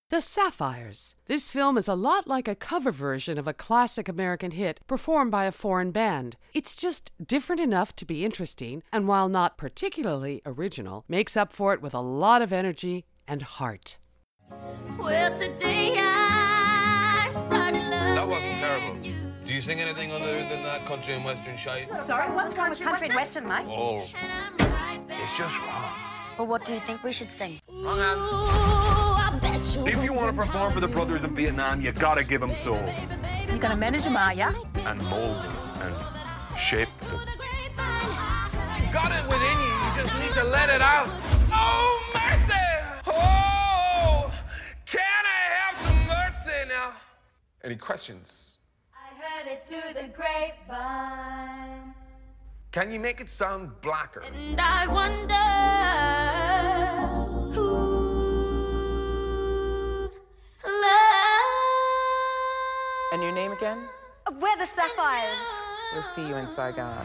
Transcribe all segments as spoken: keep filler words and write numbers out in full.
The Sapphires. This film is a lot like a cover version of a classic American hit performed by a foreign band. It's just different enough to be interesting, and while not particularly original, makes up for it with a lot of energy and heart. Well, today I started loving That wasn't terrible. Do you sing anything other than that country and western shite? Sorry, what's wrong with country and western, mate? Oh, it's just wrong. Well, what do you think we should sing? Wrong answer. If you want to perform for the brothers in Vietnam, you gotta give them soul. You're gonna manage them, are ya? And mold them and shape them. You got it within you, you just need to let it out. Oh, mercy! Oh, can I have some mercy now? Any questions? I heard it through the grapevine. Can you make it sound blacker? And I wonder whose love. And your name again? We're the Sapphires. We'll see you in Saigon.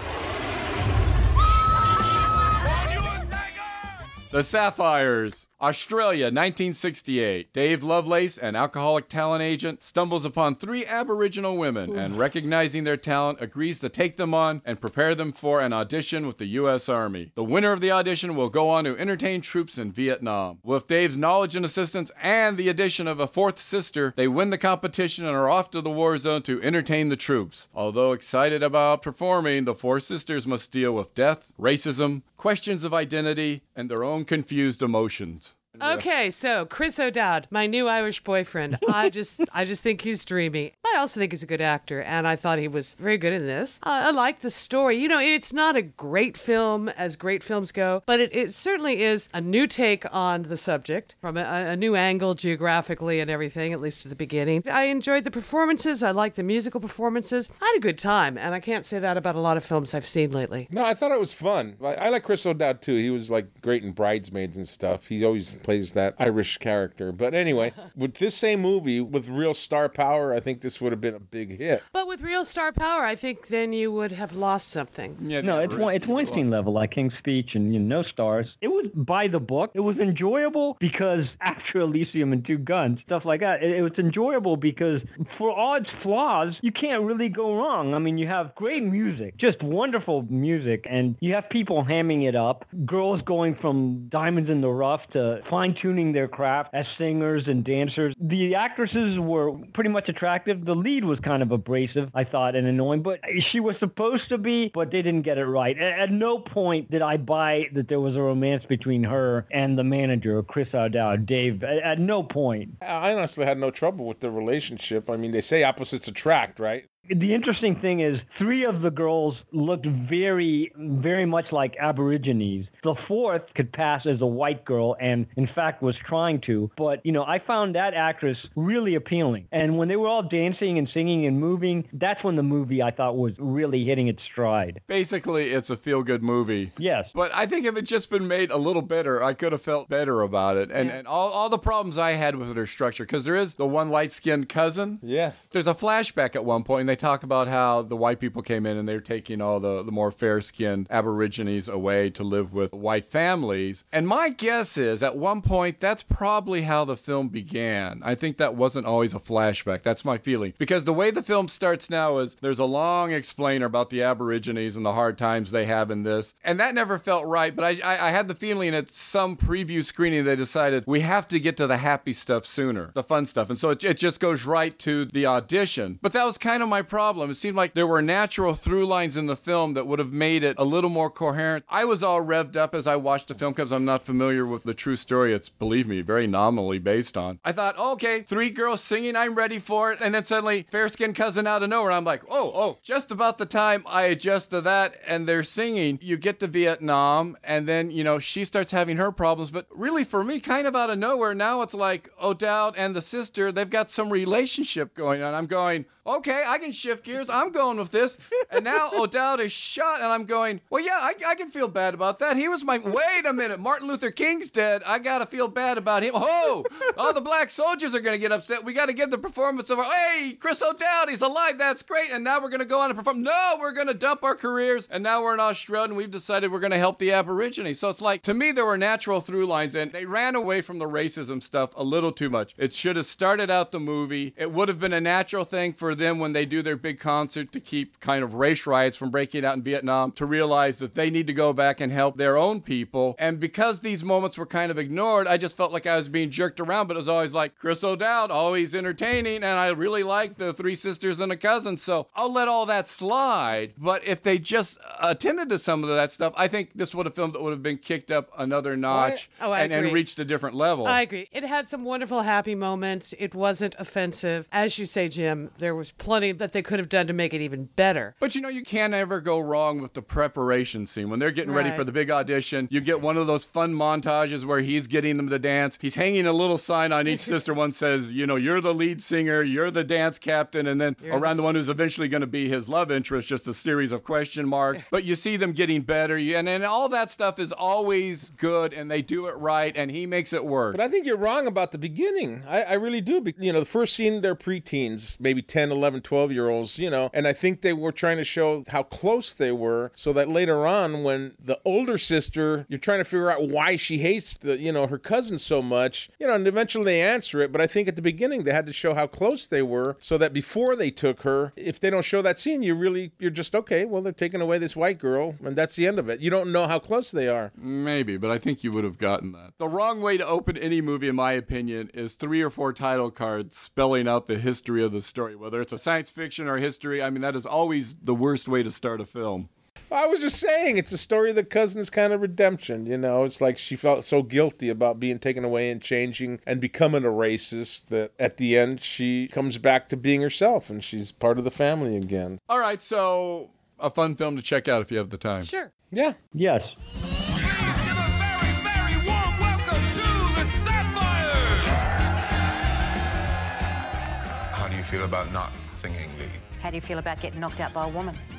The Sapphires. Australia, nineteen sixty-eight. Dave Lovelace, an alcoholic talent agent, stumbles upon three Aboriginal women and, recognizing their talent, agrees to take them on and prepare them for an audition with the U S Army. The winner of the audition will go on to entertain troops in Vietnam. With Dave's knowledge and assistance and the addition of a fourth sister, they win the competition and are off to the war zone to entertain the troops. Although excited about performing, the four sisters must deal with death, racism, questions of identity, and their own confused emotions. Okay, so Chris O'Dowd, my new Irish boyfriend. I just I just think he's dreamy. I also think he's a good actor, and I thought he was very good in this. Uh, I like the story. You know, it's not a great film as great films go, but it, it certainly is a new take on the subject from a, a new angle geographically and everything, at least at the beginning. I enjoyed the performances. I liked the musical performances. I had a good time, and I can't say that about a lot of films I've seen lately. No, I thought it was fun. I, I like Chris O'Dowd, too. He was, like, great in Bridesmaids and stuff. He always plays that Irish character. But anyway, with this same movie, with real star power, I think this would have been a big hit. But with real star power, I think then you would have lost something. Yeah, No, it's really, it's Weinstein level, like King's Speech and you know, No Stars. It was by the book. It was enjoyable because after Elysium and Two Guns, stuff like that, it, it was enjoyable because for all its flaws, you can't really go wrong. I mean, you have great music, just wonderful music, and you have people hamming it up, girls going from diamonds in the rough to fine-tuning their craft as singers and dancers. The actresses were pretty much attractive. The lead was kind of abrasive, I thought, and annoying, but she was supposed to be, but they didn't get it right. At, at no point did I buy that there was a romance between her and the manager, Chris O'Dowd, Dave. At, at no point. I honestly had no trouble with the relationship. I mean, they say opposites attract, right? The interesting thing is three of the girls looked very, very much like Aborigines. The fourth could pass as a white girl and, in fact, was trying to. But, you know, I found that actress really appealing. And when they were all dancing and singing and moving, that's when the movie, I thought, was really hitting its stride. Basically, it's a feel-good movie. Yes. But I think if it just been made a little better, I could have felt better about it. And, yeah. and all, all the problems I had with their structure, because there is the one light-skinned cousin. Yes. There's a flashback at one point, and they talk about how the white people came in and they were taking all the, the more fair-skinned Aborigines away to live with white families. And my guess is, at one point, that's probably how the film began. I think that wasn't always a flashback. That's my feeling. Because the way the film starts now is there's a long explainer about the Aborigines and the hard times they have in this. And that never felt right, but I, I, I had the feeling at some preview screening they decided we have to get to the happy stuff sooner, the fun stuff. And so it, it just goes right to the audition. But that was kind of my problem. It seemed like there were natural through lines in the film that would have made it a little more coherent. I was all revved up as I watched the film because I'm not familiar with the true story it's, believe me, very nominally based on. I thought, oh, okay, three girls singing, I'm ready for it. And then suddenly, fair-skinned cousin out of nowhere. I'm like, oh, oh, just about the time I adjust to that and they're singing, you get to Vietnam and then, you know, she starts having her problems. But really, for me, kind of out of nowhere, now it's like O'Dowd and the sister, they've got some relationship going on. I'm going, okay, I can shift gears. I'm going with this. And now O'Dowd is shot, and I'm going, well, yeah, I, I can feel bad about that. He was my, wait a minute, Martin Luther King's dead. I got to feel bad about him. Oh, all the black soldiers are going to get upset. We got to give the performance of our, hey, Chris O'Dowd, he's alive. That's great. And now we're going to go on and perform. No, we're going to dump our careers. And now we're in Australia, and we've decided we're going to help the Aborigines. So it's like, to me, there were natural through lines, and they ran away from the racism stuff a little too much. It should have started out the movie. It would have been a natural thing for them when they do their big concert to keep kind of race riots from breaking out in Vietnam to realize that they need to go back and help their own people. And because these moments were kind of ignored, I just felt like I was being jerked around, but it was always like Chris O'Dowd, always entertaining, and I really like the Three Sisters and a Cousin, so I'll let all that slide. But if they just attended to some of that stuff, I think this would have filmed that would have been kicked up another notch oh, I and, agree. and reached a different level. I agree. It had some wonderful happy moments. It wasn't offensive. As you say, Jim, there was plenty that they could have done to make it even better. But you know, you can't ever go wrong with the preparation scene. When they're getting ready Right. for the big audition, you get one of those fun montages where he's getting them to dance. He's hanging a little sign on each sister. One says, you know, you're the lead singer, you're the dance captain, and then You're around the the one who's eventually going to be his love interest, just a series of question marks. But you see them getting better, and, and all that stuff is always good, and they do it right, and he makes it work. But I think you're wrong about the beginning. I, I really do. Be- You know, the first scene, they're preteens, maybe ten, eleven, twelve-year-olds, you know, and I think they were trying to show how close they were so that later on when the older sister, you're trying to figure out why she hates, the you know, her cousin so much, you know, and eventually they answer it. But I think at the beginning they had to show how close they were so that before they took her, if they don't show that scene, you really, you're just, okay, well, they're taking away this white girl, and that's the end of it. You don't know how close they are. Maybe, but I think you would have gotten that. The wrong way to open any movie, in my opinion, is three or four title cards spelling out the history of the story. Whether it's a science fiction or history, I mean, that is always the worst way to start a film. I was just saying, it's a story of the cousin's kind of redemption, you know? It's like she felt so guilty about being taken away and changing and becoming a racist that at the end she comes back to being herself and she's part of the family again. All right, so a fun film to check out if you have the time. Sure. Yeah. Yes. Please give a very, very warm welcome to the Sapphires! How do you feel about not singing lead? How do you feel about getting knocked out by a woman?